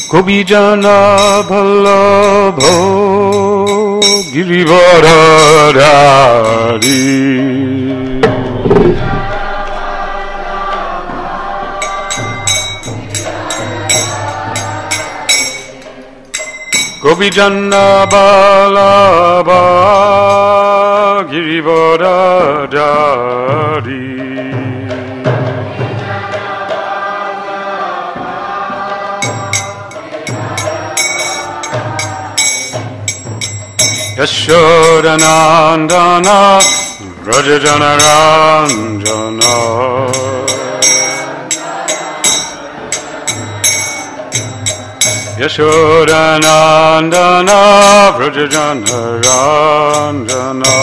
Gopijana Vallabha Girivaradari Gopijana Vallabha Girivaradari Yashodanandana Rajajana Ranjana Yashodanandana Rajajana Ranjana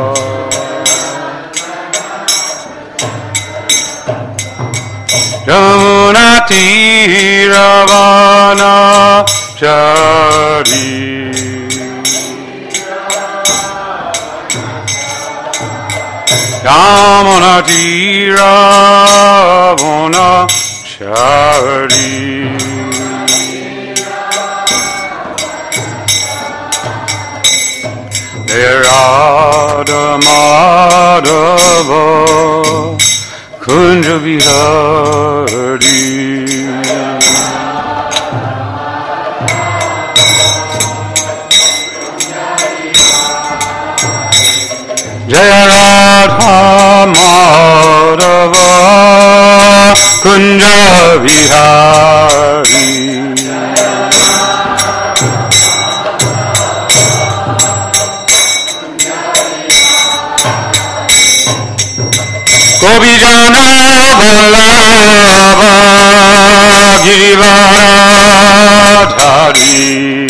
Jamuna Tiravana Chari Yamuna Tiravana Chari Radha Madhava Kunja Vihari Jaya Radha Madhava Kunja Vihari Gopijana Vallabha Girivaradari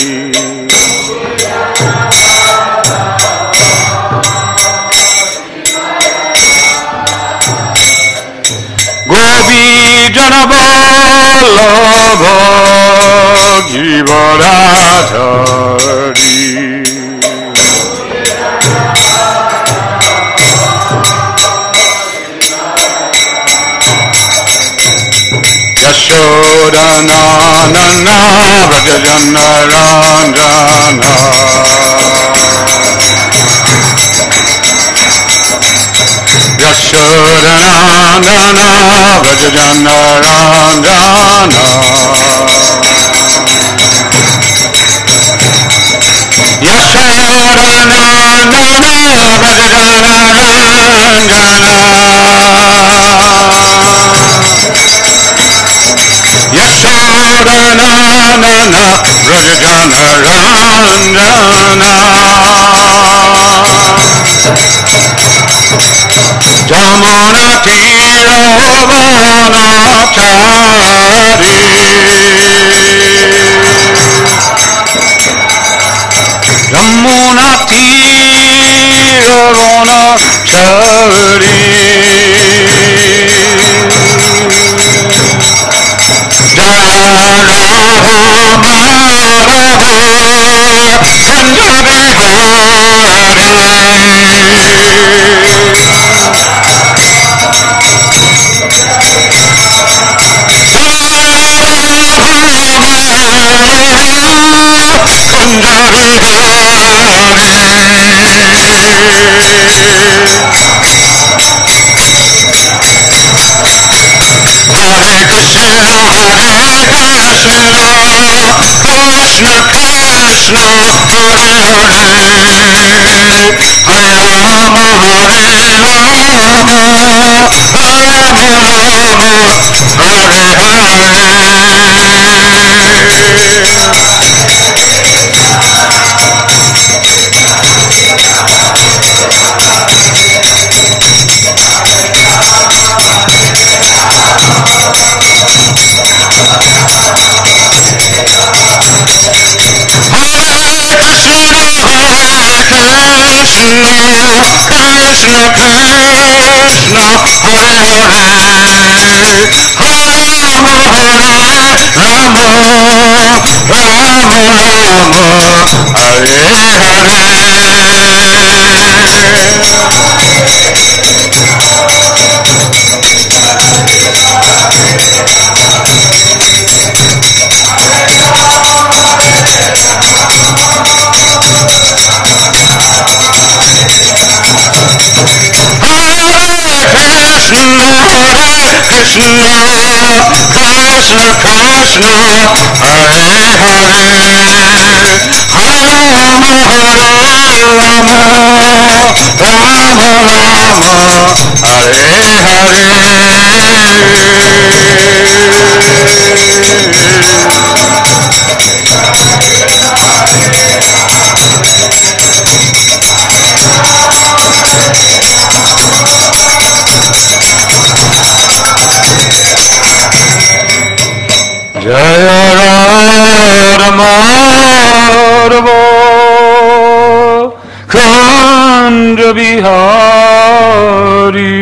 Gopijana Vallabha Girivaradari Yashodanandana Rajajana Ranjana Yashodanandana Rajajana Ranjana Yashodanandana Rajajana Ranjana Yashodanandana Rajajana Ranjana Jamuna Tiravana Chari Jamuna Tiravana Chari Jaya Radha Madhava Kunja Hare Krishna, Krishna Krishna, Hare Hare, Hare Rama, Hare Rama, Rama Rama, Hare Krishna Krishna, Hare Hare, Hare Rama, Hare Rama, Rama Rama, Hare Hare. Krishna Krishna, Hare Hare, Hare Rama, Hare Rama, Rama Rama, Hare Jaya Rama Kanda Bihari.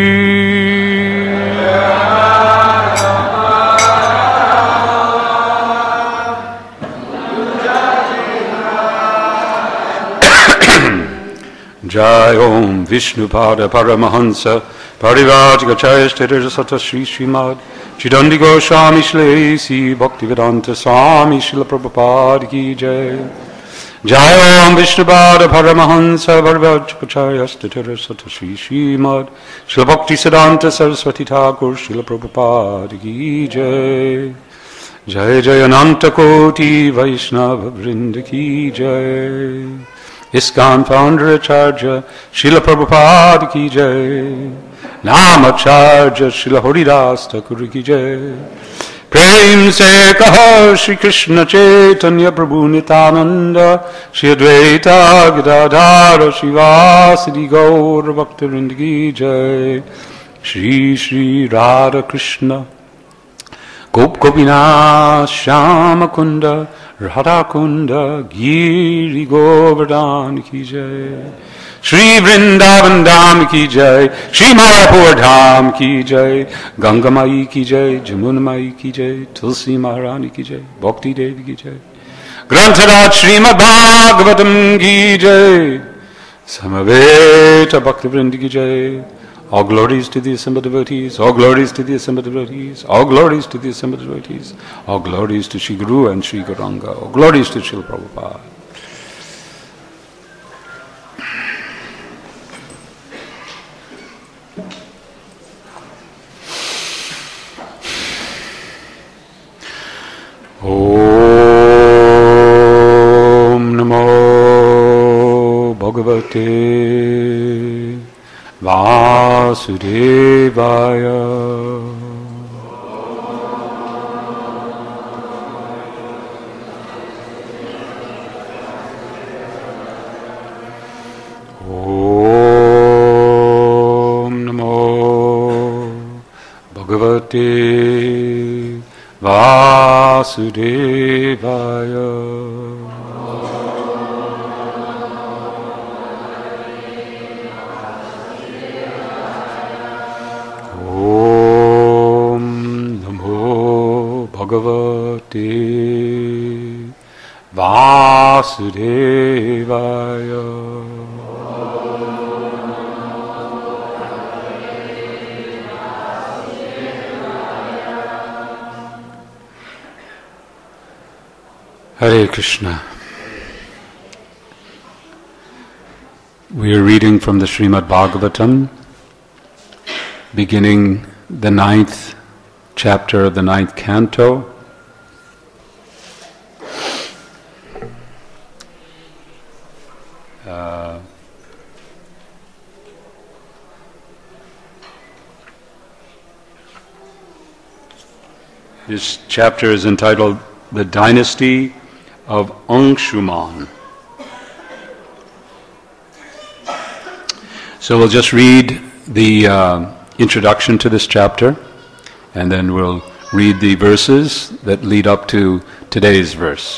Jai Om Vishnupada Paramahansa Parivrajagacharya Sthira Sata Sri Srimad Chidandi Goswami Shlesi Bhaktivedanta Swami Srila Prabhupada Ki Jai. Jai Om Vishnupada Paramahansa Parivrajagacharya Sthira Sata Sri Srimad Srila Bhakti Siddhanta Saraswati Thakur Srila Prabhupada Ki Jai. Jai Jai Ananta Koti Vaishnava Vrinda Ki Jai. ISKCON founder Acharya Srila Prabhupada Ki Jai. Namacharya Srila Haridas Thakur Ki Jai. Prem se kaha Shri Krishna Chaitanya Prabhu Nityananda Shri Advaita Gadadhara Shivasadi Gaur Bhaktivinoda Ki Jai. Shri Shri Radha Krishna Gop Gopinath Shama Kunda Radha Kunda Giri Govardhan Ki Jai. Shri Vrindavan Dham Ki Jai. Shri Mayapur Dham Ki Jai. Ganga Mai Ki Jai. Jamuna Mai Ki Jai. Tulsi Maharani Ki Jai. Bhakti Devi Ki Jai. Grantharaj Srimad Bhagavatam Ki Jai. Samaveta Bhakti Vrinda Ki Jai. All glories to the assembled devotees, all glories to the assembled devotees, all glories to the assembled devotees, all glories to Shri Guru and Shri Gauranga, all glories to Srila Prabhupada. Om Namo Bhagavate Vasudevaya. Om Namo Bhagavate Vasudevaya. Bhagavate Vasudevaya. Hare Krishna. We are reading from the Srimad Bhagavatam, beginning the 9th chapter of the 9th canto. This chapter is entitled The Dynasty of Anshuman. So we'll just read the introduction to this chapter, and then we'll read the verses that lead up to today's verse.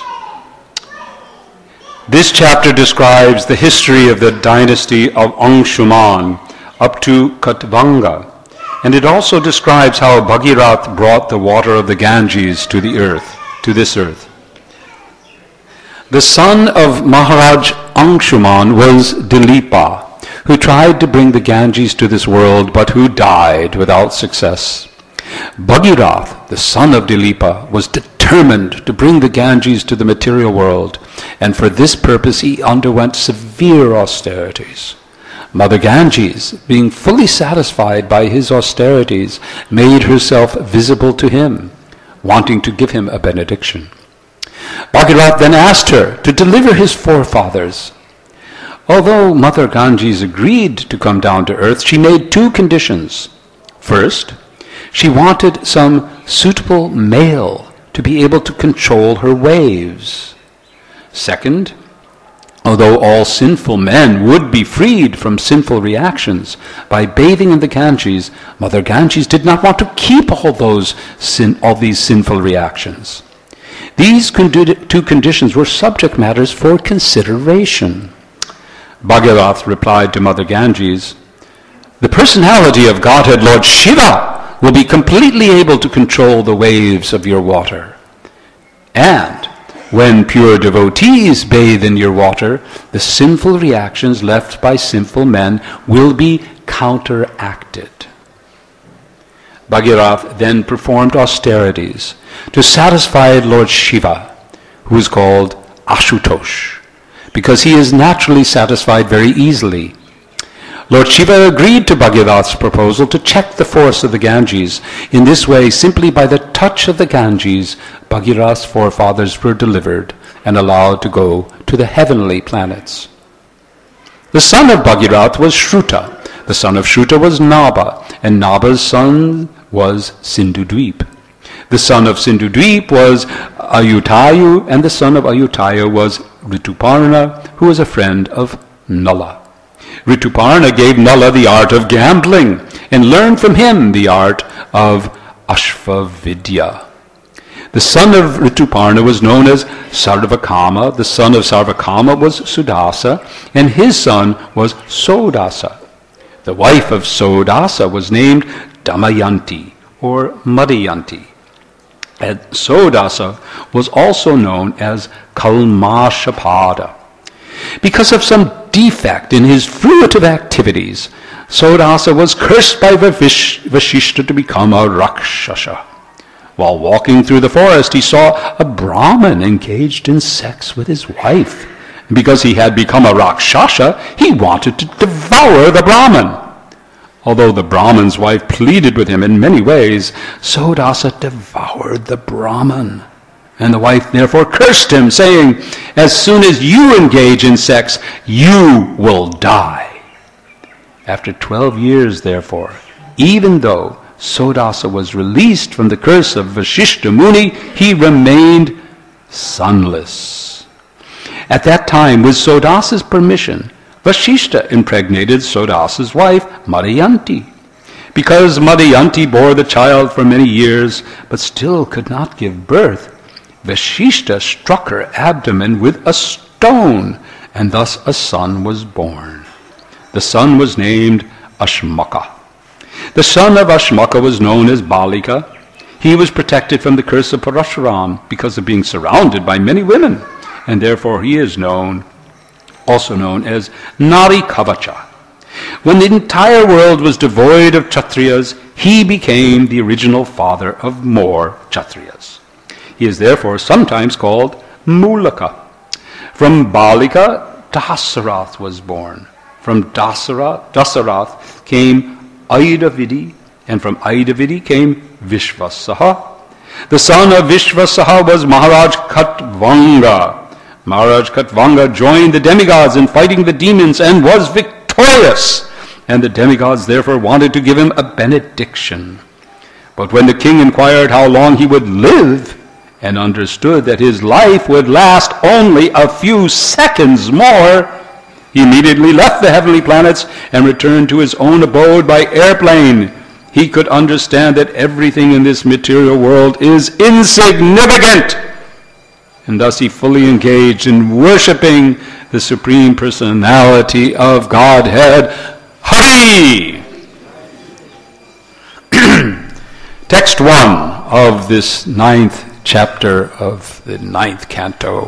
This chapter describes the history of the dynasty of Anshuman up to Katvanga, and it also describes how Bhagirath brought the water of the Ganges to the earth, to this earth. The son of Maharaj Anshuman was Dilipa, who tried to bring the Ganges to this world, but who died without success. Bhagirath, the son of Dilipa, was determined to bring the Ganges to the material world, and for this purpose he underwent severe austerities. Mother Ganges, being fully satisfied by his austerities, made herself visible to him, wanting to give him a benediction. Bhagirath then asked her to deliver his forefathers. Although Mother Ganges agreed to come down to earth, she made two conditions. First, she wanted some suitable male to be able to control her waves. Second, although all sinful men would be freed from sinful reactions by bathing in the Ganges, Mother Ganges did not want to keep all these sinful reactions. These two conditions were subject matters for consideration. Bhagirath replied to Mother Ganges, "The personality of Godhead Lord Shiva will be completely able to control the waves of your water. And when pure devotees bathe in your water, the sinful reactions left by sinful men will be counteracted." Bhagirath then performed austerities to satisfy Lord Shiva, who is called Ashutosh, because he is naturally satisfied very easily. Lord Shiva agreed to Bhagirath's proposal to check the force of the Ganges. In this way, simply by the touch of the Ganges, Bhagirath's forefathers were delivered and allowed to go to the heavenly planets. The son of Bhagirath was Shruta. The son of Shruta was Nabha, and Nabha's son was Sindhudweep. The son of Sindhudweep was Ayutayu, and the son of Ayutayu was Rituparna, who was a friend of Nala. Rituparna gave Nala the art of gambling and learned from him the art of Ashvavidya. The son of Rituparna was known as Sarvakama. The son of Sarvakama was Sudasa, and his son was Sodasa. The wife of Sodasa was named Damayanti or Madhyanti. And Sodasa was also known as Kalmashapada. Because of some defect in his fruitive activities, Sodasa was cursed by Vashishta to become a Rakshasa. While walking through the forest, he saw a Brahmin engaged in sex with his wife. And because he had become a Rakshasa, he wanted to devour the Brahmin. Although the Brahmin's wife pleaded with him in many ways, Sodasa devoured the Brahmin. And the wife therefore cursed him, saying, "As soon as you engage in sex, you will die." After 12 years, therefore, even though Sodasa was released from the curse of Vashishta Muni, he remained sonless. At that time, with Sodasa's permission, Vashishta impregnated Sodasa's wife, Madhyanti. Because Madhyanti bore the child for many years, but still could not give birth, Vashishta struck her abdomen with a stone, and thus a son was born. The son was named Ashmaka. The son of Ashmaka was known as Balika. He was protected from the curse of Parashuram because of being surrounded by many women, and therefore he is also known as Nari Kavacha. When the entire world was devoid of Kshatriyas, he became the original father of more Kshatriyas. He is therefore sometimes called Mulaka. From Balika, Dasarath was born. From Dasarath came Aidavidi, and from Aidavidi came Vishvasaha. The son of Vishvasaha was Maharaj Katvanga. Maharaj Katvanga joined the demigods in fighting the demons and was victorious, and the demigods therefore wanted to give him a benediction. But when the king inquired how long he would live, and understood that his life would last only a few seconds more, he immediately left the heavenly planets and returned to his own abode by airplane. He could understand that everything in this material world is insignificant, and thus he fully engaged in worshiping the Supreme Personality of Godhead, Hari! Text 1 of this 9th chapter of the 9th canto.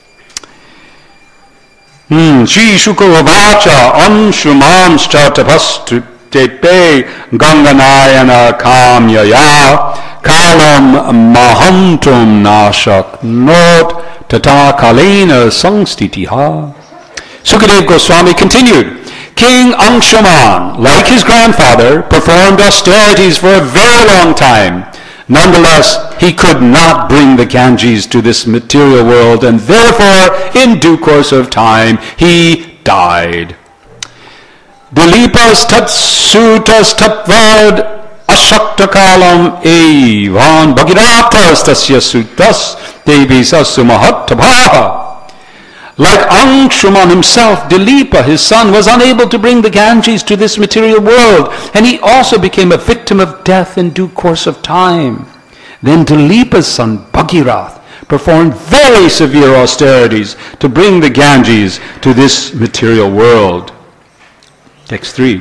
Shri Shukavavacha Anshumamscha Tapastu Tepe Ganganayana Kamyaya Kalam Mahantum Nashak Not Tata Kalena Sangstitiha. Sukadev Goswami continued, King Angshuman, like his grandfather, performed austerities for a very long time. Nonetheless, he could not bring the Ganges to this material world, and therefore, in due course of time, he died. Dilipas tatsutas tatvad ashaktakalam evan bhagiratas tasya sutas devisa sumahatabha. Like Angshuman himself, Dilipa, his son, was unable to bring the Ganges to this material world, and he also became a victim of death in due course of time. Then Dilipa's son, Bhagirath, performed very severe austerities to bring the Ganges to this material world. Text 3.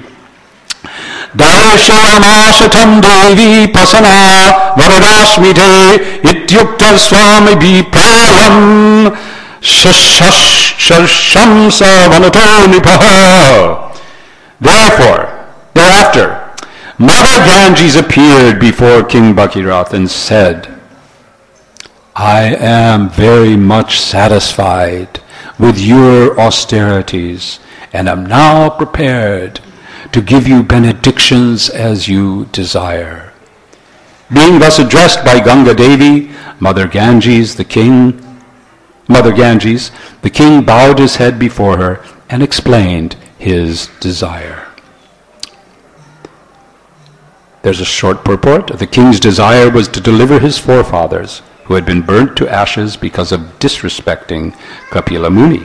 Darshamashatam devi pasana varadashmite ityukta swami viprayam shashamsa vanatonipaha. Thereafter, Mother Ganges appeared before King Bhagirath and said, I am very much satisfied with your austerities, and am now prepared to give you benedictions as you desire. Being thus addressed by Ganga Devi, Mother Ganges, the king bowed his head before her and explained his desire. There's a short purport. The king's desire was to deliver his forefathers, who had been burnt to ashes because of disrespecting Kapila Muni.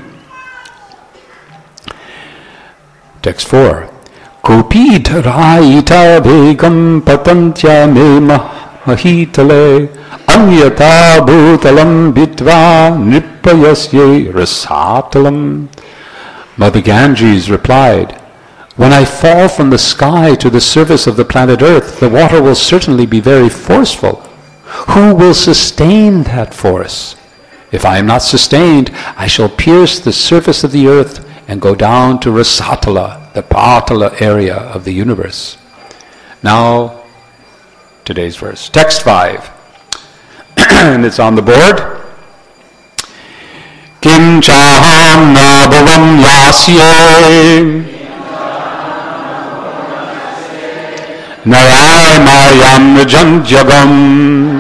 Text 4. Kopidharaita vegam patantya me mahitale anyata bhutalam bitva nipayasye rasatalam. Mother Ganges replied, when I fall from the sky to the surface of the planet Earth, the water will certainly be very forceful. Who will sustain that force? If I am not sustained, I shall pierce the surface of the earth and go down to Rasatala, the Patala area of the universe. Now, today's verse. Text 5. And it's on the board. Kim chaham nabhavam yasye Naramayam Mrijantyagam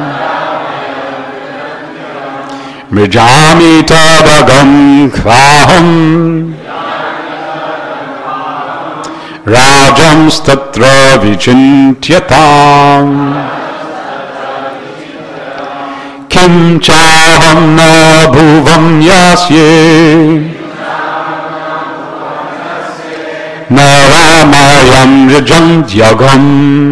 Mrijami Tabagam Kvaham Rajam Statra Vichintyatam Kim Chaham Nabhuvam Yasye Naramayam Mrijantyagam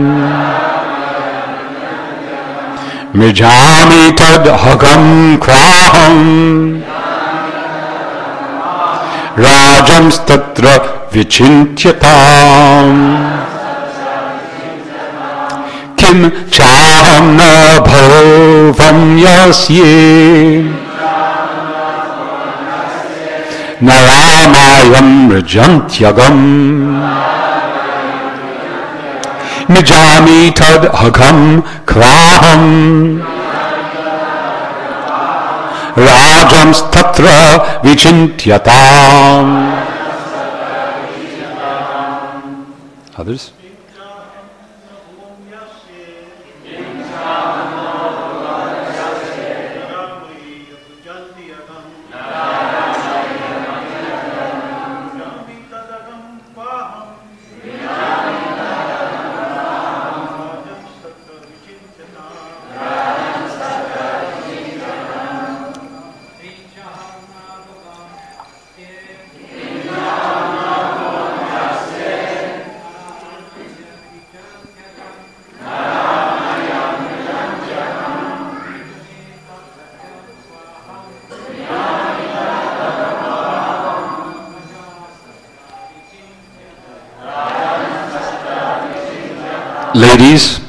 Mrijami Tadhagam Kvaham Rajam Statra Vichintyatam Kim Chaham Nabhavam Yasye Naramayam Mrijantyagam Mijami Tadhagam Kvaham Rajam Statra Vichintyatam. Others? Ladies,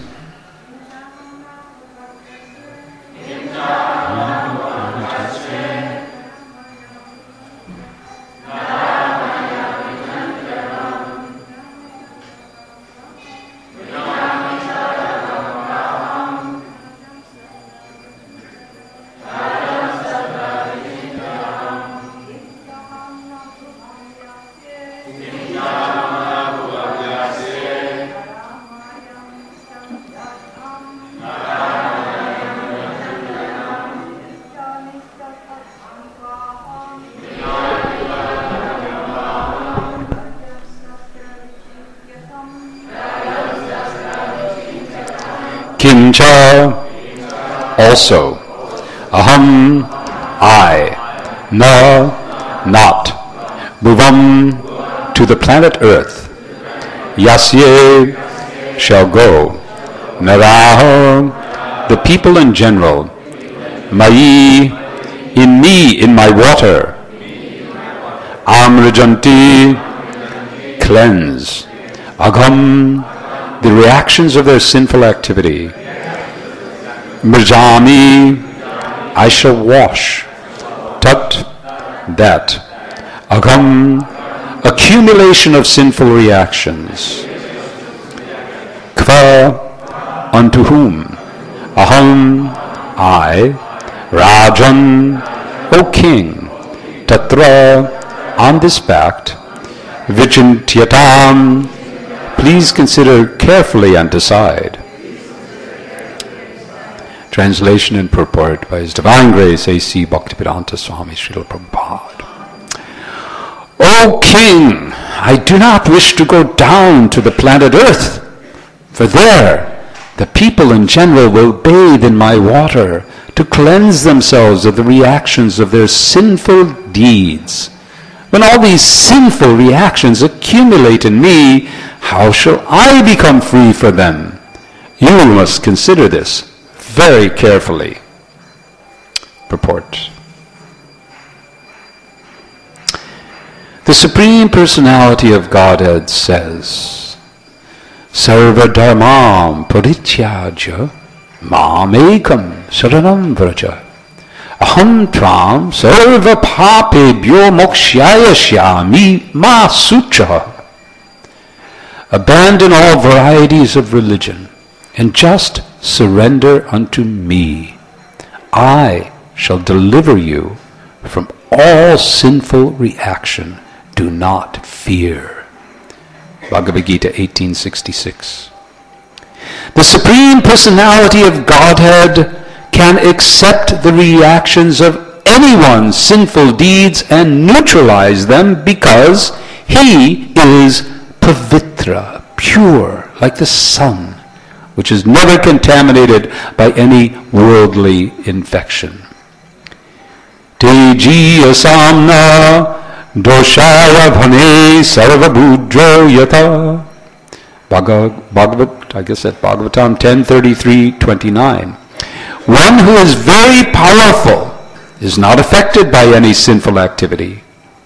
Kincha, also. Aham, I. Na, not. Bhuvam, to the planet Earth. Yasye, shall go. Naraha, the people in general. Mai, in me, in my water. Amrajanti, cleanse. Agham, the reactions of their sinful activity. Mrjami, I shall wash. Tat, that. Agham, accumulation of sinful reactions. Kva, unto whom? Aham, I. Rajan, O king. Tatra, on this fact. Vichintiyatam, please consider carefully and decide. Translation and purport by His Divine Grace A.C. Bhaktivedanta Swami Srila Prabhupada. O King, I do not wish to go down to the planet Earth, for there the people in general will bathe in my water to cleanse themselves of the reactions of their sinful deeds. When all these sinful reactions accumulate in me, how shall I become free from them? You must consider this very carefully. Purport. The Supreme Personality of Godhead says, Sarva dharmam parityajya mam ekam saranam vraja aham tvam sarva papebhyo mokshyaya shyami ma sutra. Abandon all varieties of religion and just surrender unto me. I shall deliver you from all sinful reaction. Do not fear. Bhagavad Gita 1866. The Supreme Personality of Godhead can accept the reactions of anyone's sinful deeds and neutralize them because He is Pavitra, pure, like the sun, which is never contaminated by any worldly infection. Teji asamna doshaya bhane sarvabhudro yata. Bhagavatam 10:33-29. One who is very powerful is not affected by any sinful activity.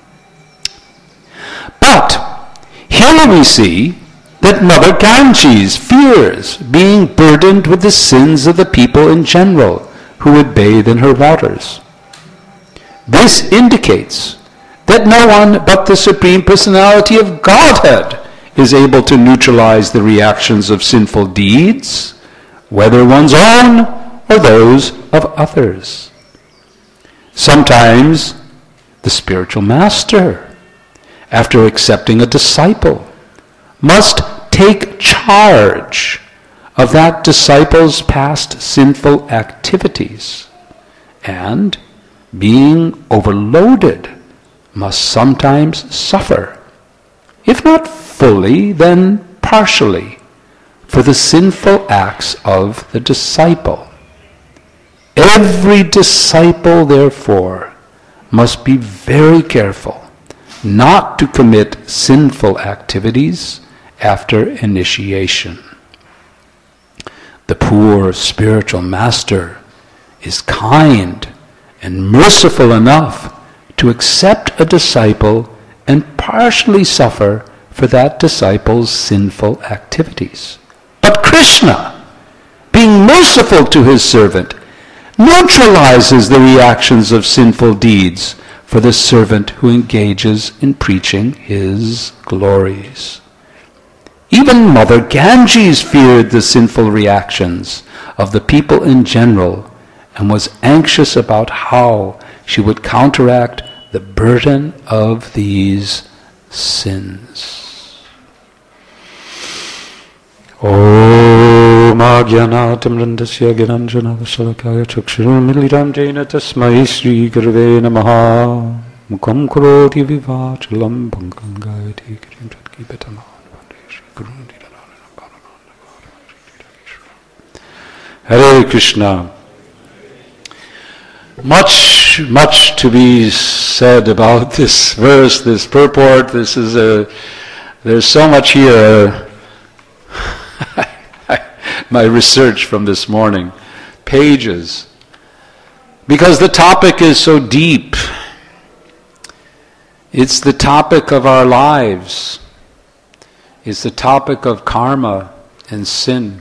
But here we see that Mother Ganges fears being burdened with the sins of the people in general who would bathe in her waters. This indicates that no one but the Supreme Personality of Godhead is able to neutralize the reactions of sinful deeds, whether one's own or those of others. Sometimes the spiritual master, after accepting a disciple, must take charge of that disciple's past sinful activities, and, being overloaded, must sometimes suffer, if not fully, then partially, for the sinful acts of the disciple. Every disciple, therefore, must be very careful not to commit sinful activities after initiation. The poor spiritual master is kind and merciful enough to accept a disciple and partially suffer for that disciple's sinful activities. But Krishna, being merciful to his servant, neutralizes the reactions of sinful deeds for the servant who engages in preaching his glories. Even Mother Ganges feared the sinful reactions of the people in general and was anxious about how she would counteract the burden of these sins. Om Ajnanatam Randasya Gyananjana Vasalakaya Chakshurum Militam Jena Tasmai Sri Gurave Namaha Mukham Karoti Vivachalam Bhankam Gayati Kirim Chatkipatama. Hare Krishna. Much to be said about this verse, this purport. There's so much here. My research from this morning, pages, because the topic is so deep. It's the topic of our lives. It's the topic of karma and sin.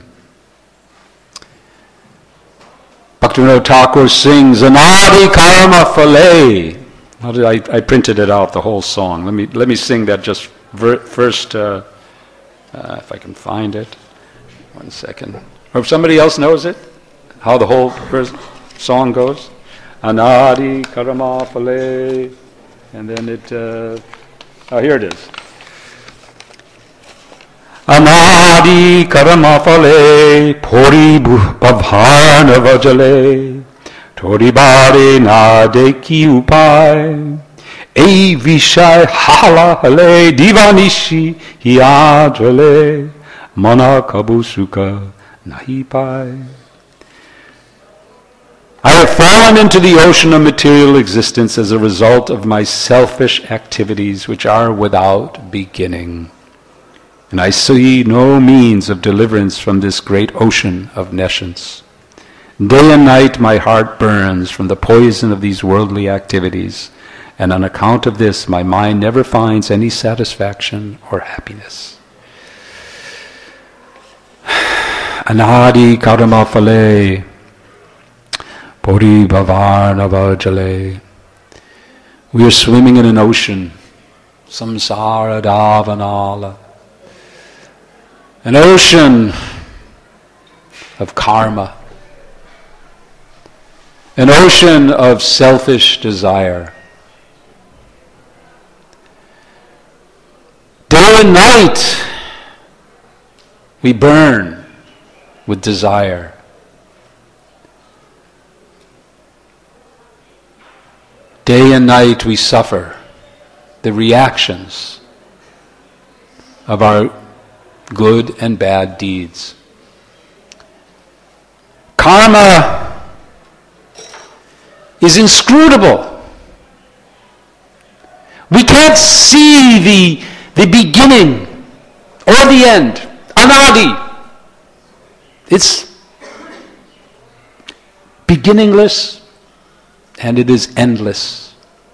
Bhaktivinoda Thakur sings, Anadi karma phale. I printed it out, the whole song. Let me sing that just first, if I can find it. 1 second. Or if somebody else knows it, how the whole song goes. Anadi karma phale. And then here it is. Anadi karma phale pori bhavana vajale tori bare na deki upai ei vishay hala hale divanishi hiajale mana kabusuka nahi pai. I have fallen into the ocean of material existence as a result of my selfish activities which are without beginning. And I see no means of deliverance from this great ocean of nescience. Day and night my heart burns from the poison of these worldly activities, and on account of this my mind never finds any satisfaction or happiness. Anadi karma phale pori bhavana vajale. We are swimming in an ocean, samsara davanala. An ocean of karma. An ocean of selfish desire. Day and night we burn with desire. Day and night we suffer the reactions of our good and bad deeds. Karma is inscrutable. We can't see the beginning or the end. Anadi. It's beginningless and it is endless.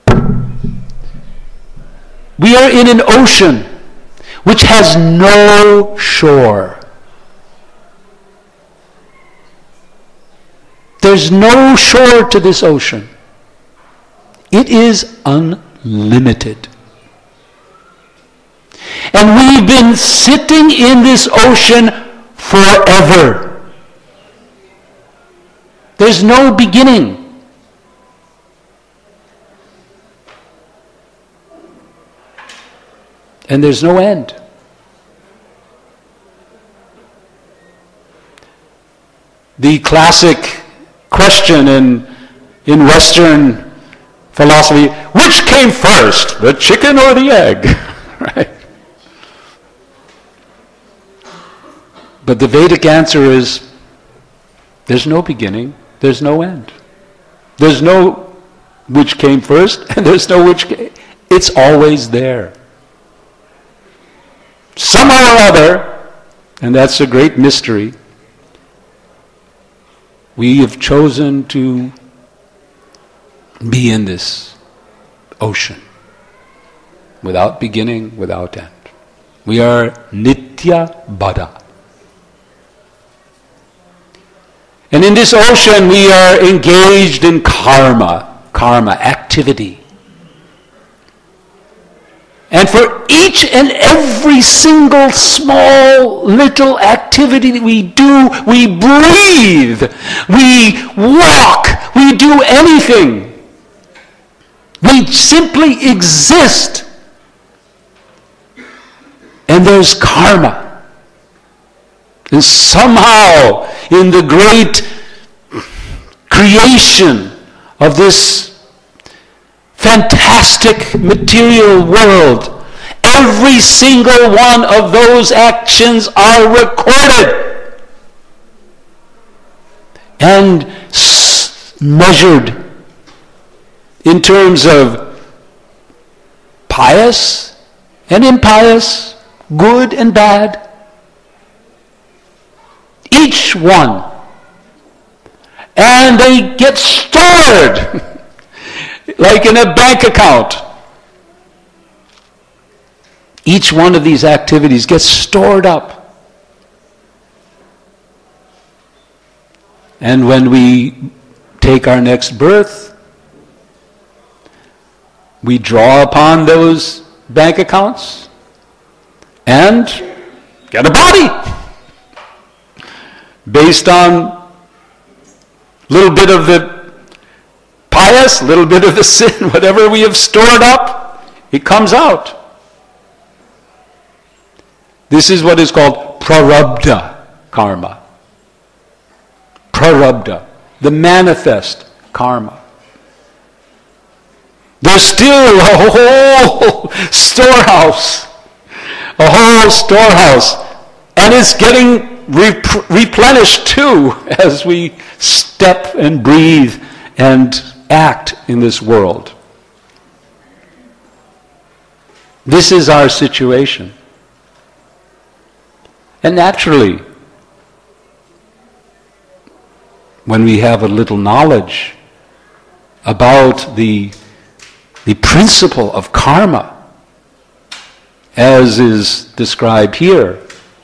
We are in an ocean which has no shore. There's no shore to this ocean. It is unlimited. And we've been sitting in this ocean forever. There's no beginning. And there's no end. The classic question in Western philosophy, which came first, the chicken or the egg? Right? But the Vedic answer is, there's no beginning, there's no end. There's no which came first, and there's no which came. It's always there. Somehow or other, and that's a great mystery, we have chosen to be in this ocean, without beginning, without end. We are nitya baddha. And in this ocean we are engaged in karma, activity. And for each and every single small little activity that we do, we breathe, we walk, we do anything. We simply exist. And there's karma. And somehow, in the great creation of this fantastic material world, every single one of those actions are recorded. and measured in terms of pious and impious, good and bad. Each one. And they get stored like in a bank account. Each one of these activities gets stored up. And when we take our next birth, we draw upon those bank accounts and get a body based on a little bit of the pious, a little bit of the sin, whatever we have stored up, it comes out. This is what is called prarabdha karma. Prarabdha, the manifest karma. There's still a whole storehouse, and it's getting replenished too as we step and breathe and act in this world. This is our situation. And naturally, when we have a little knowledge about the principle of karma, as is described here,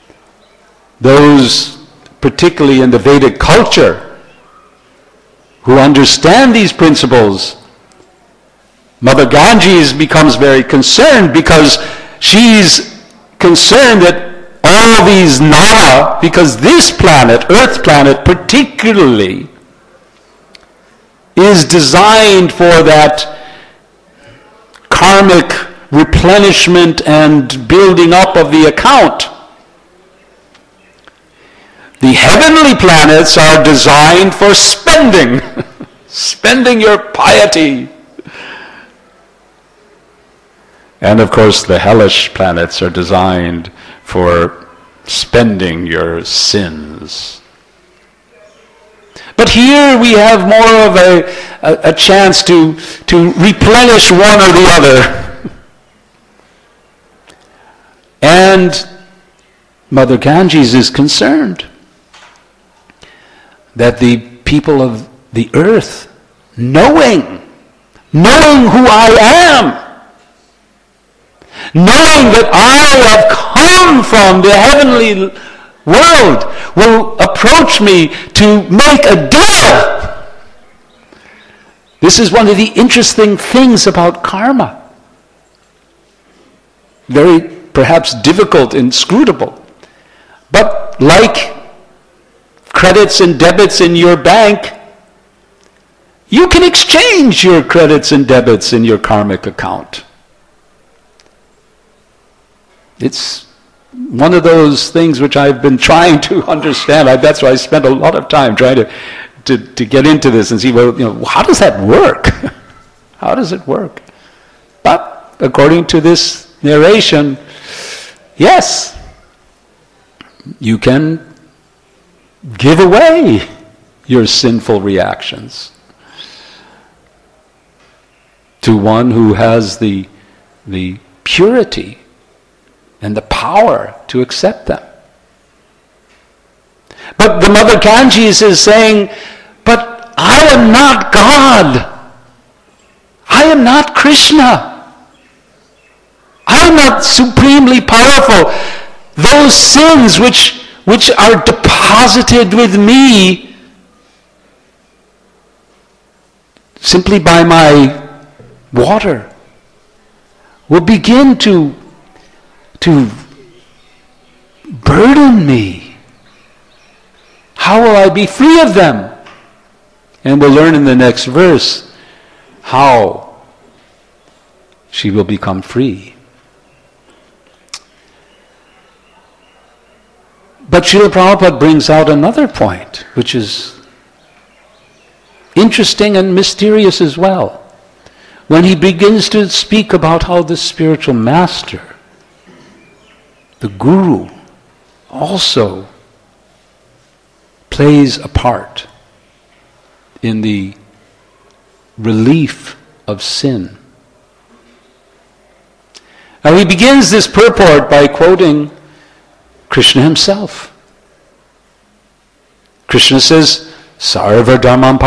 those, particularly in the Vedic culture, who understand these principles, Mother Ganges becomes very concerned because she's concerned that all these Nara, because this planet, Earth planet particularly, is designed for that karmic replenishment and building up of the account. The heavenly planets are designed for spending, spending your piety. And of course the hellish planets are designed for spending your sins. But here we have more of a chance to replenish one or the other. And Mother Ganges is concerned that the people of the earth, knowing who I am, knowing that I have come from the heavenly world, will approach me to make a deal. This is one of the interesting things about karma. Very perhaps difficult, inscrutable. But like credits and debits in your bank, you can exchange your credits and debits in your karmic account. It's one of those things which I've been trying to understand. That's why I spent a lot of time trying to get into this and see, well, how does that work? How does it work? But according to this narration, yes, you can give away your sinful reactions to one who has the purity and the power to accept them. But the Mother Ganges is saying, but I am not God. I am not Krishna. I am not supremely powerful. Those sins which are deposited with me simply by my water will begin to burden me. How will I be free of them? And we'll learn in the next verse how she will become free. But Srila Prabhupada brings out another point, which is interesting and mysterious as well, when he begins to speak about how the spiritual master, the guru, also plays a part in the relief of sin. Now he begins this purport by quoting Krishna himself. Krishna says, Sarva dharmam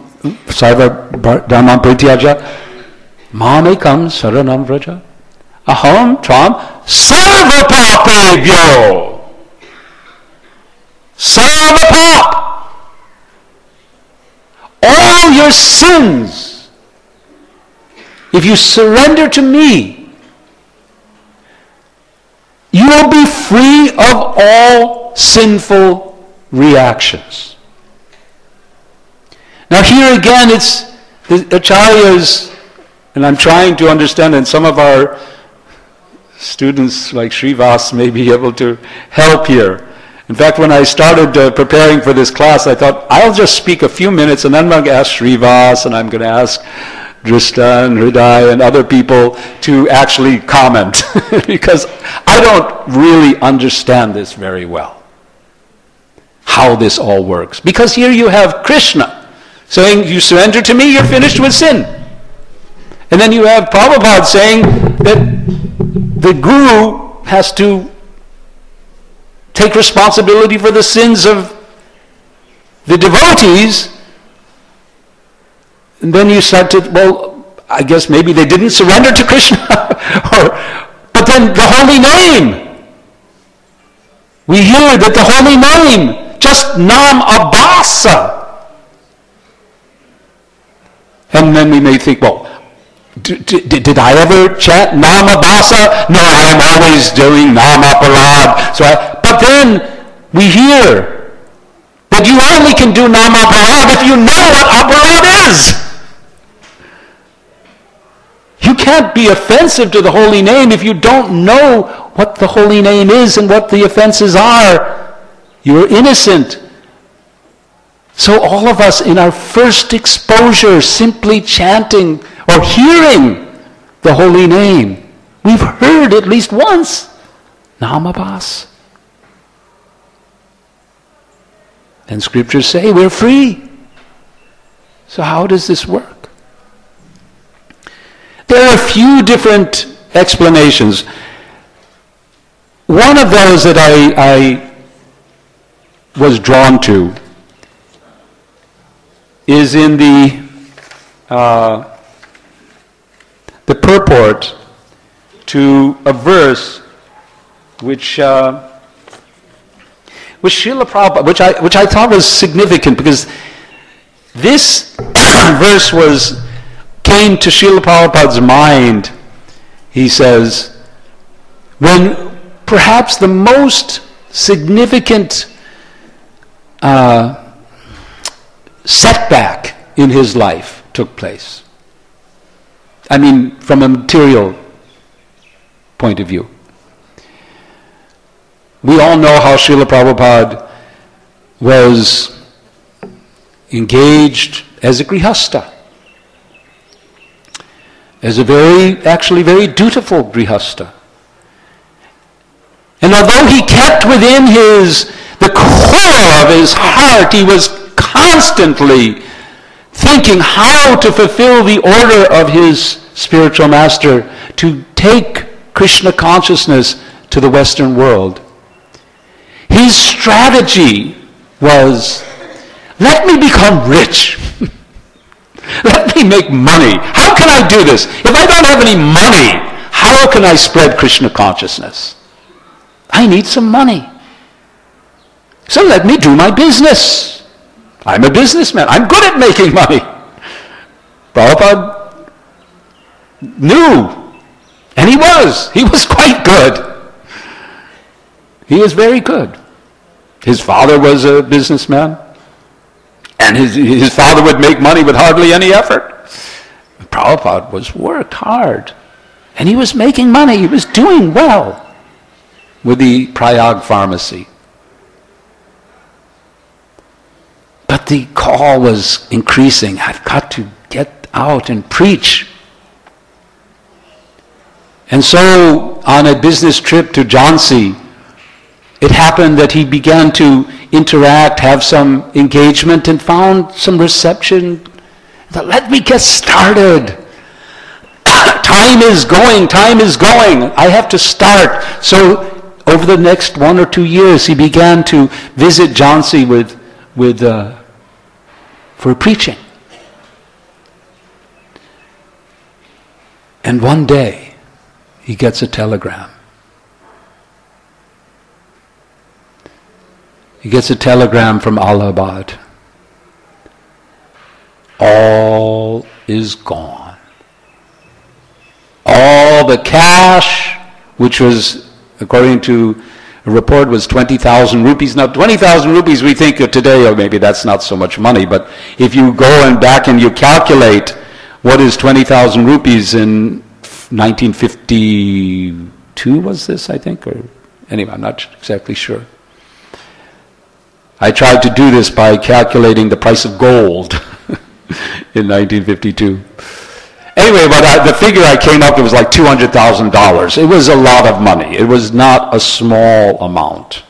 prityaja mamekam saranam vraja aham tvam sarva papebhyo. Sarva pap. All your sins, if you surrender to me, you will be free of all sinful reactions. Now here again, it's the acharyas, and I'm trying to understand, and some of our students like Srivas may be able to help here. In fact, when I started preparing for this class, I thought, I'll just speak a few minutes, and then I'm going to ask Srivas, and I'm going to ask Drishta and Hriday and other people to actually comment, because I don't really understand this very well, how this all works. Because here you have Krishna saying, you surrender to me, you're finished with sin. And then you have Prabhupada saying that the guru has to take responsibility for the sins of the devotees. And then you start to, well, I guess maybe they didn't surrender to Krishna. But then the holy name. We hear that the holy name, just Nam Abhasa. And then we may think, well, did I ever chant Nam Abhasa? No, I am always doing Nam Aparad. But then we hear that you only can do Nam Aparad if you know what Aparad is. You can't be offensive to the holy name if you don't know what the holy name is and what the offenses are. You're innocent. So all of us in our first exposure, simply chanting or hearing the holy name, we've heard at least once, Namabhas. And scriptures say we're free. So how does this work? There are a few different explanations. One of those that I was drawn to is in the purport to a verse which Srila Prabhupada, which I thought was significant, because this verse came to Srila Prabhupada's mind. He says, when perhaps the most significant setback in his life took place. I mean, from a material point of view. We all know how Srila Prabhupada was engaged as a grihasta, as a actually very dutiful grihasta. And although he kept within the core of his heart, he was constantly thinking how to fulfill the order of his spiritual master to take Krishna consciousness to the Western world. His strategy was, let me become rich. Let me make money. How can I do this? If I don't have any money, how can I spread Krishna consciousness? I need some money. So let me do my business. I'm a businessman. I'm good at making money. Prabhupada knew, and he was quite good. He was very good. His father was a businessman, and his father would make money with hardly any effort. Prabhupada worked hard, and he was making money. He was doing well with the Prayag pharmacy. But the call was increasing. I've got to get out and preach. And so, on a business trip to Jhansi, it happened that he began to interact, have some engagement, and found some reception. Let me get started. Time is going. I have to start. So over the next 1 or 2 years, he began to visit Jhansi for preaching. And one day, he gets a telegram. He gets a telegram from Allahabad. All is gone. All the cash, which was, according to a report, was 20,000 rupees. Now, 20,000 rupees we think of today, or maybe that's not so much money, but if you go back and you calculate what is 20,000 rupees in 1952 was this, I think? Or anyway, I'm not exactly sure. I tried to do this by calculating the price of gold in 1952. Anyway, but the figure I came up with was like $200,000. It was a lot of money. It was not a small amount.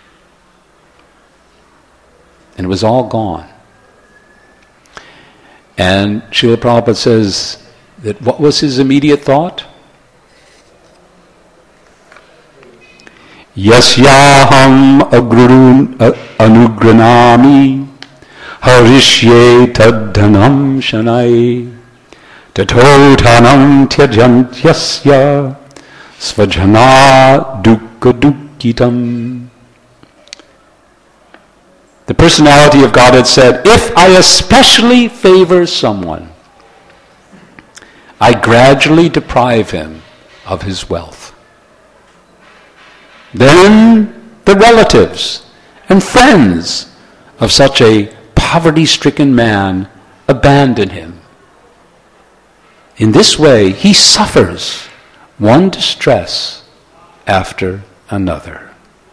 And it was all gone. And Srila Prabhupada says that what was his immediate thought? Yasyaham agrurun anugranami harishye tadhanam shanai tatothanam tyajantyasya svajana dukkha dukkitam. The personality of God had said, if I especially favor someone, I gradually deprive him of his wealth. Then the relatives and friends of such a poverty-stricken man abandon him. In this way, he suffers one distress after another.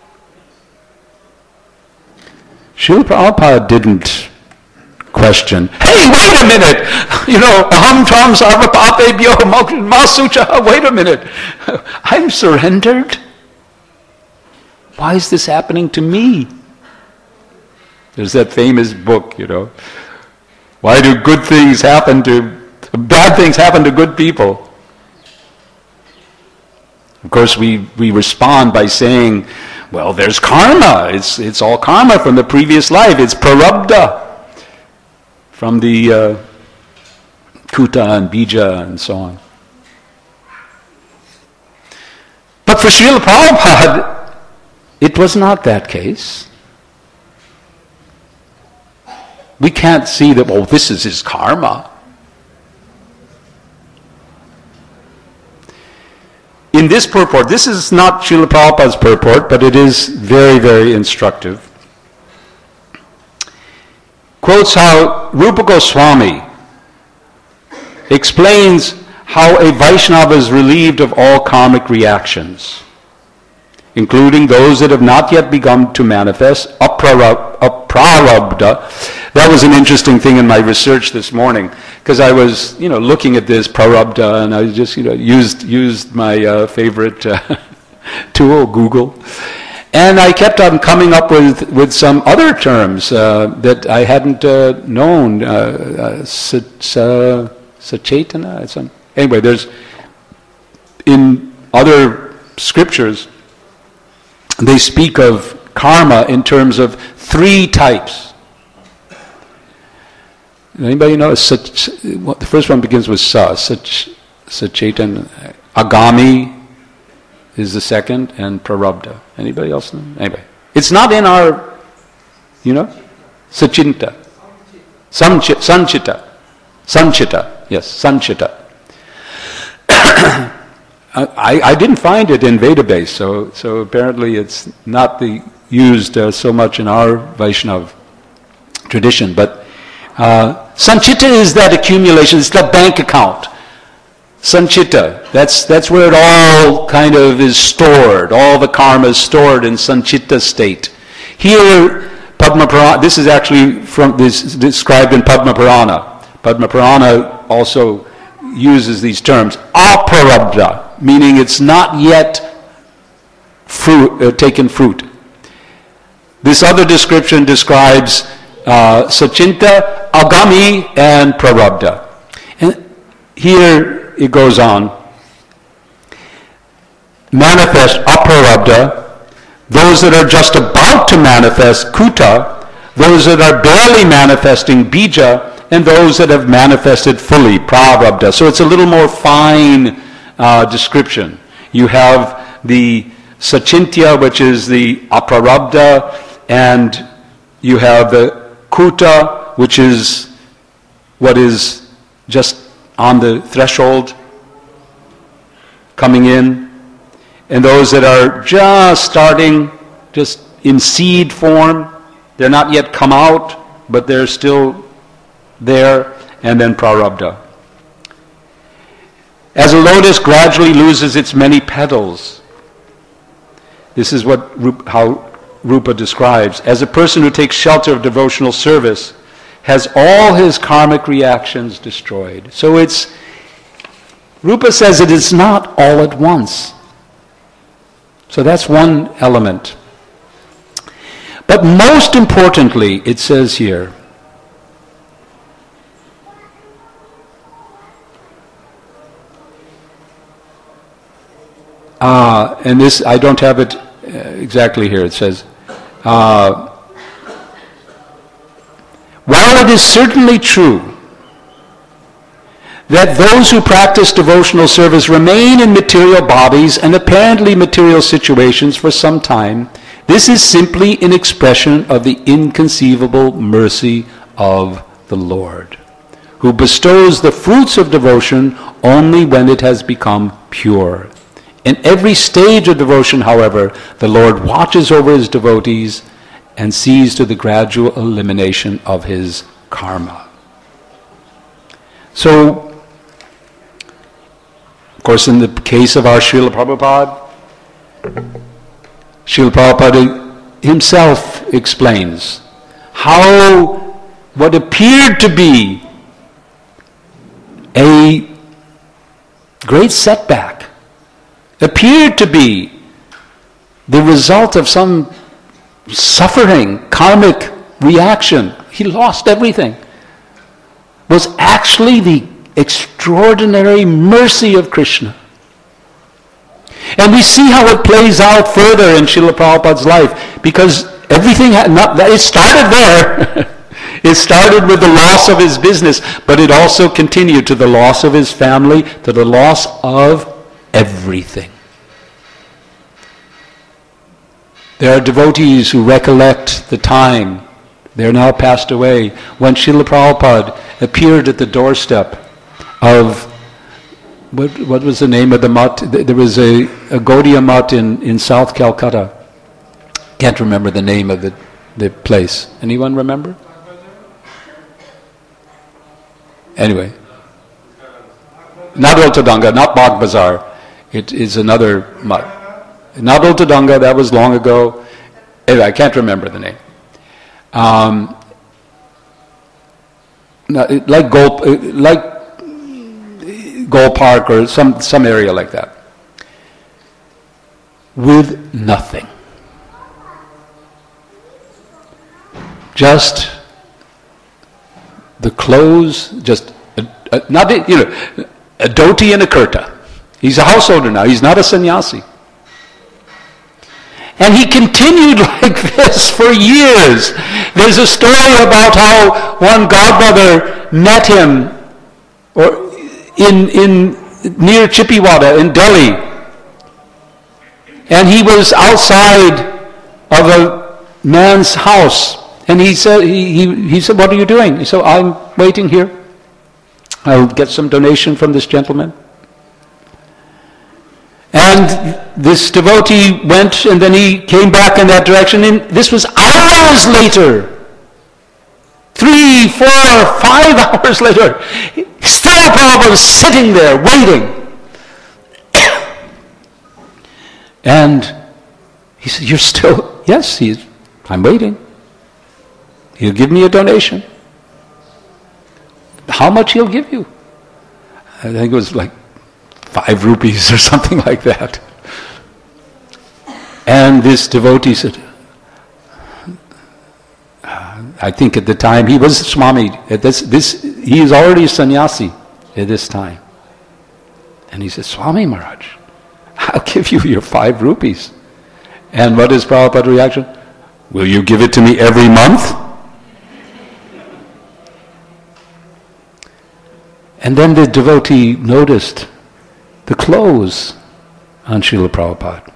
Srila Prabhupada didn't question, hey, wait a minute, aham tvam sarva papebhyo masucha, wait a minute, I'm surrendered. Why is this happening to me? There's that famous book, why do bad things happen to good people? Of course, we respond by saying, well, there's karma. It's all karma from the previous life. It's prarabdha from the kuta and bija and so on. But for Srila Prabhupada, it was not that case. We can't see that, this is his karma. In this purport, this is not Srila Prabhupada's purport, but it is very, very instructive. Quotes how Rupa Goswami explains how a Vaishnava is relieved of all karmic reactions, including those that have not yet begun to manifest, aprarabdha. That was an interesting thing in my research this morning, because I was, looking at this prarabdha, and I just, used my favorite tool, Google, and I kept on coming up with some other terms that I hadn't known. Sachetana. Anyway, there's in other scriptures they speak of karma in terms of 3 types. Anybody know? The first one begins with Sachaitan. Agami is the second, and Prarabdha. Anybody else know? Anyway, it's not in our, Sachinta. Sanchita. Yes, Sanchita. I didn't find it in Vedabase, so apparently it's not used so much in our Vaishnav tradition, but Sanchita is that accumulation, it's the bank account. Sanchita, that's where it all kind of is stored. All the karma is stored in Sanchita state. Here, Padma Purana, this is actually described in Padma Purana. Padma Purana also uses these terms. Aparabdha, meaning it's not yet taken fruit. This other description describes Sachinta, Agami, and Prarabdha. And here it goes on. Manifest Aprarabdha, those that are just about to manifest Kuta, those that are barely manifesting Bija, and those that have manifested fully, Prarabdha. So it's a little more fine description. You have the Sachintya, which is the Aprarabdha, and you have the Kuta, which is what is just on the threshold, coming in. And those that are just starting, just in seed form, they're not yet come out, but they're still there, and then Prarabdha. As a lotus gradually loses its many petals, this is how Rupa describes, as a person who takes shelter of devotional service has all his karmic reactions destroyed. So Rupa says it is not all at once. So that's one element. But most importantly, it says here, and this, I don't have it exactly here. It says, while it is certainly true that those who practice devotional service remain in material bodies and apparently material situations for some time, this is simply an expression of the inconceivable mercy of the Lord, who bestows the fruits of devotion only when it has become pure. In every stage of devotion, however, the Lord watches over his devotees and sees to the gradual elimination of his karma. So, of course, in the case of our Srila Prabhupada himself explains how what appeared to be a great setback appeared to be the result of some suffering, karmic reaction. He lost everything. Was actually the extraordinary mercy of Krishna. And we see how it plays out further in Srila Prabhupada's life, because everything it started there. It started with the loss of his business, but it also continued to the loss of his family, to the loss of everything. There are devotees who recollect the time, they're now passed away, when Srila Prabhupada appeared at the doorstep of, what was the name of the mutt? There was a Gaudiya mutt in South Calcutta. Can't remember the name of the place. Anyone remember? Anyway. Not Ultadanga, not Bagh Bazar. It is another mutt. Not Ultadanga, that was long ago. Anyway, I can't remember the name. Like Gol Park or some area like that. With nothing. Just the clothes, just a dhoti and a kurta. He's a householder now, he's not a sannyasi. And he continued like this for years. There's a story about how one godmother met him in near Chippiwada in Delhi. And he was outside of a man's house. And he said, he said, "What are you doing?" He said, "I'm waiting here. I'll get some donation from this gentleman." And this devotee went, and then he came back in that direction, and this was hours later. 3, 4, 5 hours later. Still Prabhupada was sitting there, waiting. And he said, "You're still?" "Yes, I'm waiting. He'll give me a donation." "How much he'll give you?" I think it was like 5 rupees or something like that. And this devotee said, I think at the time he was Swami. He is already a sannyasi at this time. And he says, Swami Maharaj, I'll give you your 5 rupees. And what is Prabhupada's reaction? Will you give it to me every month? And then the devotee noticed the clothes on Srila Prabhupada.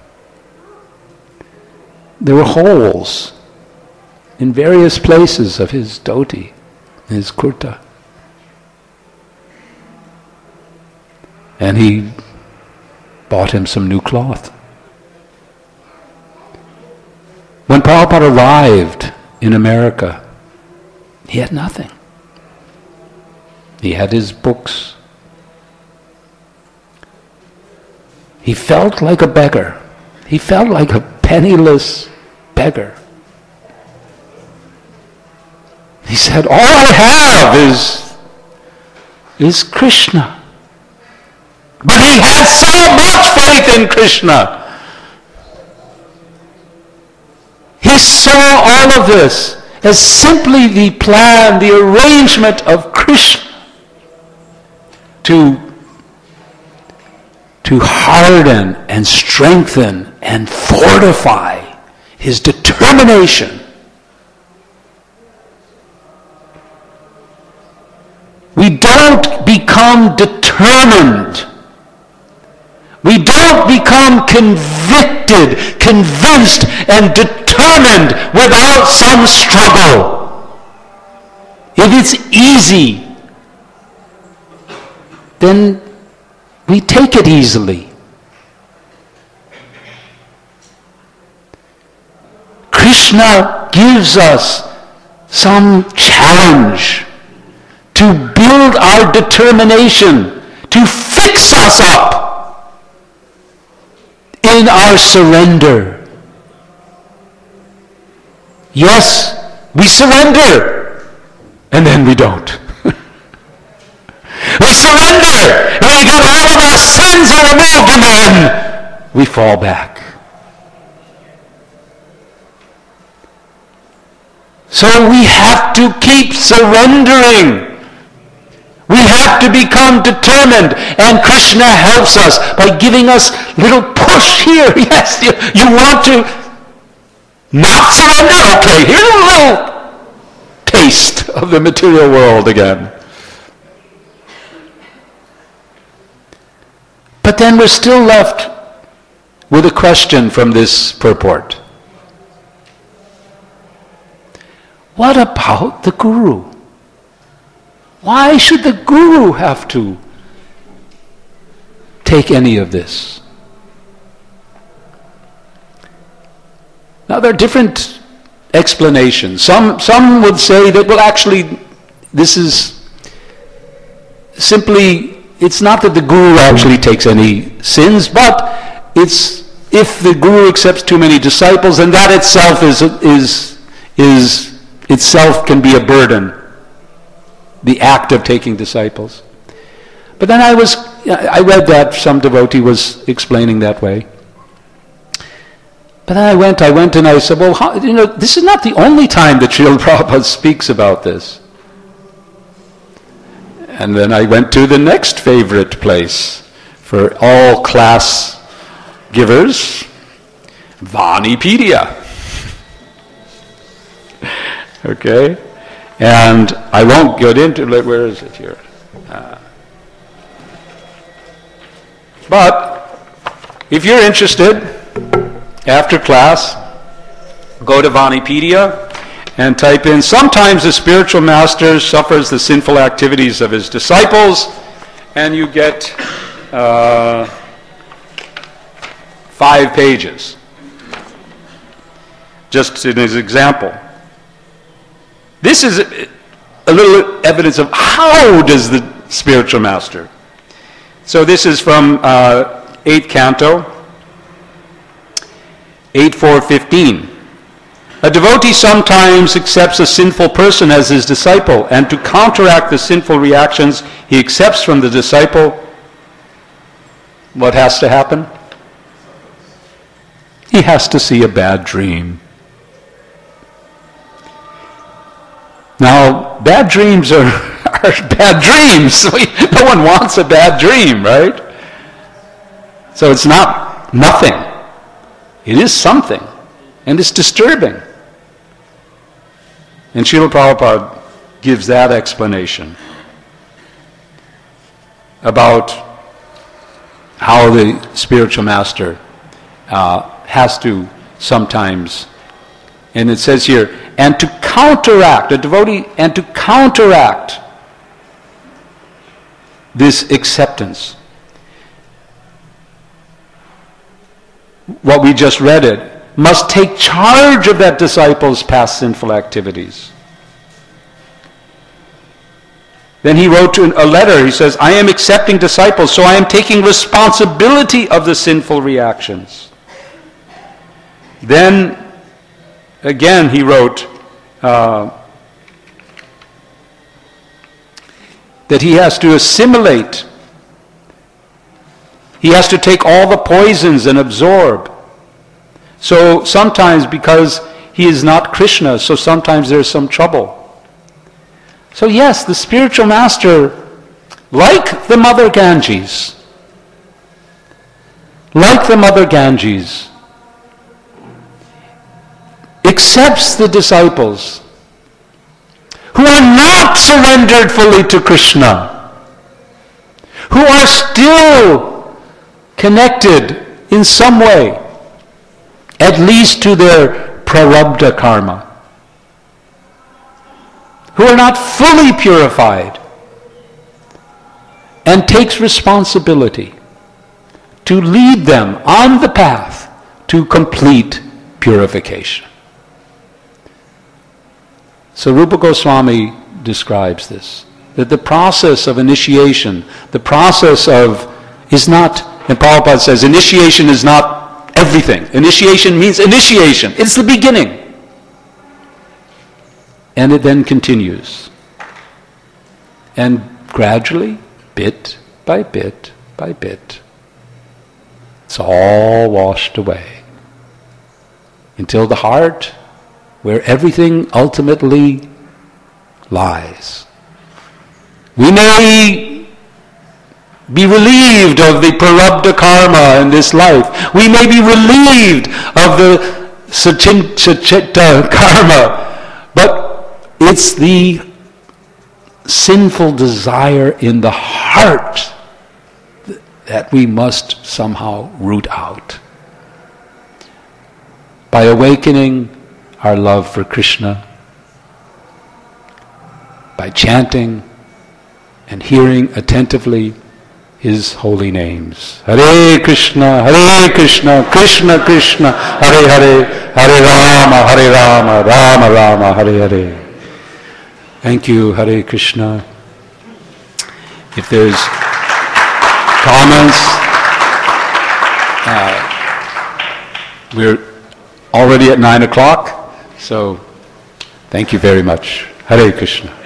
There were holes in various places of his dhoti, his kurta. And he bought him some new cloth. When Prabhupada arrived in America, he had nothing. He had his books. He felt like a beggar. He felt like a penniless beggar. He said, all I have is Krishna. But he had so much faith in Krishna. He saw all of this as simply the plan, the arrangement of Krishna to harden and strengthen and fortify his determination. We don't become determined. We don't become convicted, convinced, and determined without some struggle. If it's easy, then we take it easily. Krishna gives us some challenge to build our determination, to fix us up in our surrender. Yes, we surrender, and then we don't. We surrender, and we get all of our sins are removed, and then we fall back. So we have to keep surrendering. We have to become determined, and Krishna helps us by giving us little push here. Yes, you want to not surrender? Okay, here's a little taste of the material world again. But then we're still left with a question from this purport. What about the Guru? Why should the Guru have to take any of this? Now there are different explanations. Some would say that, well, actually, this is simply, it's not that the Guru actually takes any sins, but it's if the Guru accepts too many disciples, and that itself is itself can be a burden. The act of taking disciples. But then I read that some devotee was explaining that way. But then I went and I said, well, this is not the only time that Srila Prabhupada speaks about this. And then I went to the next favorite place for all class givers, Vanipedia. Okay? And I won't get into it. Where is it here? But if you're interested, after class, go to Vanipedia and type in, sometimes the spiritual master suffers the sinful activities of his disciples, and you get 5 pages. Just in his example. This is a little evidence of how does the spiritual master. So this is from 8th Canto, 8.4.15. A devotee sometimes accepts a sinful person as his disciple, and to counteract the sinful reactions he accepts from the disciple, what has to happen? He has to see a bad dream. Now, bad dreams are bad dreams. No one wants a bad dream, right? So it's not nothing. It is something. And it's disturbing. And Srila Prabhupada gives that explanation about how the spiritual master has to sometimes, and it says here, and to counteract, a devotee, and to counteract this acceptance. What we just read it, must take charge of that disciple's past sinful activities. Then he wrote a letter, he says, I am accepting disciples, so I am taking responsibility of the sinful reactions. Then, again, he wrote that he has to assimilate. He has to take all the poisons and absorb. So sometimes, because he is not Krishna, so sometimes there's some trouble. So yes, the spiritual master, like the Mother Ganges, accepts the disciples who are not surrendered fully to Krishna, who are still connected in some way, at least to their prarabdha karma, who are not fully purified, and takes responsibility to lead them on the path to complete purification. So Rupa Goswami describes this, that the process of initiation, the process of is not, and Prabhupada says, initiation is not everything. Initiation means initiation. It's the beginning. And it then continues. And gradually, bit by bit by bit, it's all washed away. Until the heart, where everything ultimately lies. We may be relieved of the prarabdha karma in this life. We may be relieved of the sachitta karma. But it's the sinful desire in the heart that we must somehow root out. By awakening our love for Krishna, by chanting and hearing attentively His holy names. Hare Krishna, Krishna Krishna, Hare Hare, Hare Rama, Rama Rama, Hare Hare. Thank you, Hare Krishna. If there's comments, we're already at 9 o'clock, so thank you very much. Hare Krishna.